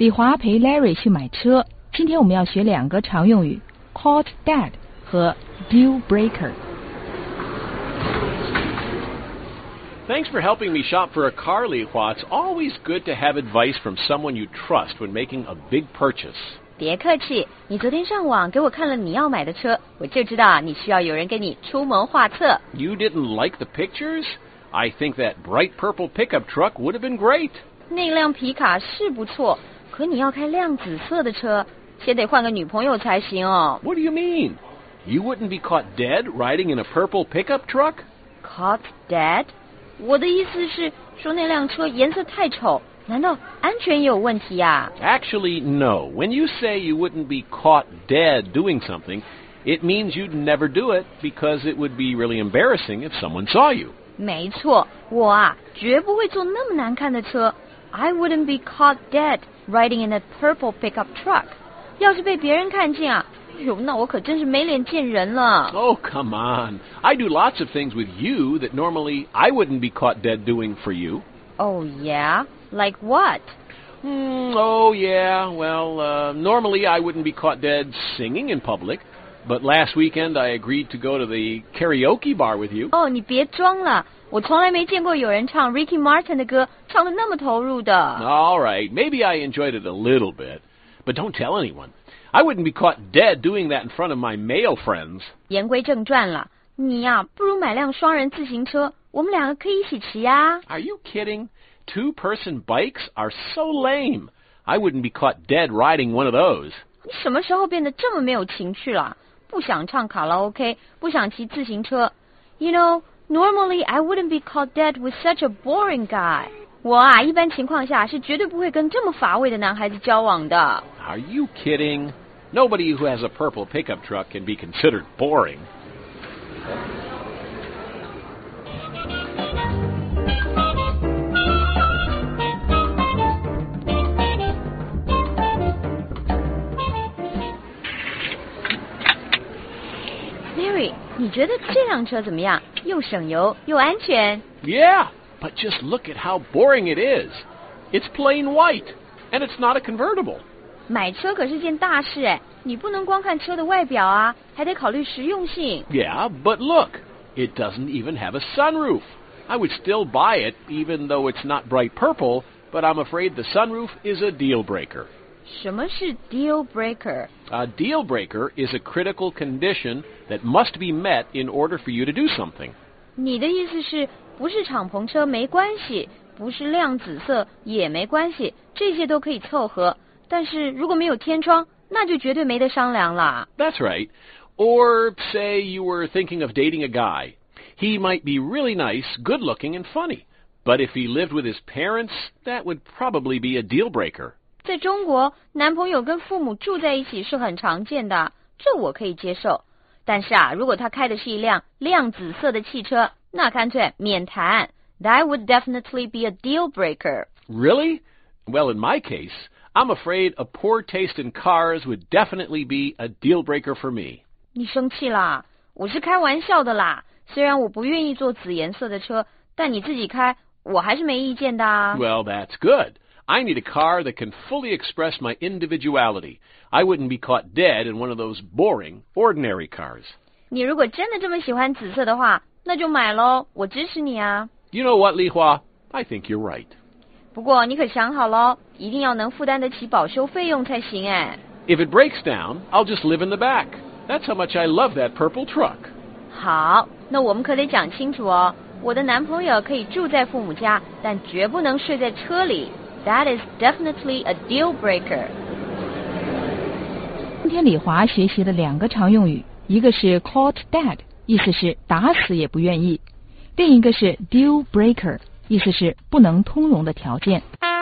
李华陪 Larry 去买车，今天我们要学两个常用语 caught dead 和 deal breaker。 Thanks for helping me shop for a car, Li Hua. It's always good to have advice from someone you trust when making a big purchase. 别客气，你昨天上网给我看了你要买的车，我就知道你需要有人给你出谋划策。 You didn't like the pictures? I think that bright purple pickup truck would have been great. 那辆皮卡是不错，可你要开亮紫色的车，先得换个女朋友才行哦。 What do you mean? You wouldn't be caught dead riding in a purple pickup truck? Caught dead？ 我的意思是说那辆车颜色太丑，难道安全也有问题啊？ Actually, no. When you say you wouldn't be caught dead doing something, it means you'd never do it because it would be really embarrassing if someone saw you. 没错，我绝不会坐那么难看的车。I wouldn't be caught dead riding in a purple pickup truck. 要是被别人看见那我可真是没脸见人了。 Oh, come on. I do lots of things with you that normally I wouldn't be caught dead doing for you. Oh, yeah? Like what? Oh, yeah. Well, normally I wouldn't be caught dead singing in public, but last weekend I agreed to go to the karaoke bar with you. 你别装了，我从来没见过有人唱 Ricky Martin 的歌唱得那么投入的。 All right. Maybe I enjoyed it a little bit, but don't tell anyone. I wouldn't be caught dead doing that in front of my male friends. 言归正传了，你不如买辆双人自行车，我们两个可以一起骑啊。 Are you kidding? Two-person bikes are so lame. I wouldn't be caught dead riding one of those. 你什么时候变得这么没有情趣了？不想唱卡拉 OK， 不想骑自行车。You know, normally I wouldn't be caught dead with such a boring guy. 我一般情况下是绝对不会跟这么乏味的男孩子交往的。 Are you kidding? Nobody who has a purple pickup truck can be considered boring. Mary， 你觉得这辆车怎么样？又省油又安全。 Yeah, but just look at how boring it is. It's plain white, and it's not a convertible. 买车可是件大事你不能光看车的外表还得考虑实用性。 Yeah, but look, it doesn't even have a sunroof. I would still buy it even though it's not bright purple, but I'm afraid the sunroof is a deal breaker. 什么是 deal breaker？ A deal breaker is a critical condition that must be met in order for you to do something. 你的意思是不是敞篷车没关系，不是亮紫色也没关系，这些都可以凑合。但是如果没有天窗，那就绝对没得商量了。 That's right. Or say you were thinking of dating a guy. He might be really nice, good-looking, and funny. But if he lived with his parents, that would probably be a deal breaker. 在中国，男朋友跟父母住在一起是很常见的，这我可以接受。但是如果他开的是一辆亮紫色的汽车，那干脆免谈。That would definitely be a deal breaker. Really? Well, in my case, I'm afraid a poor taste in cars would definitely be a deal breaker for me. 你生气啦？我是开玩笑的啦。虽然我不愿意坐紫颜色的车，但你自己开，我还是没意见的 Well, that's good. I need a car that can fully express my individuality. I wouldn't be caught dead in one of those boring, ordinary cars. 你如果真的这么喜欢紫色的话，那就买咯，我支持你 You know what, Li Hua? I think you're right. 不过你可想好咯，一定要能负担得起保修费用才行 If it breaks down, I'll just live in the back. That's how much I love that purple truck. 好，那我们可得讲清楚我的男朋友可以住在父母家，但绝不能睡在车里。That is definitely a deal breaker. 今天李华学习的两个常用语，一个是 caught dead， 意思是打死也不愿意；另一个是 deal breaker， 意思是不能通融的条件。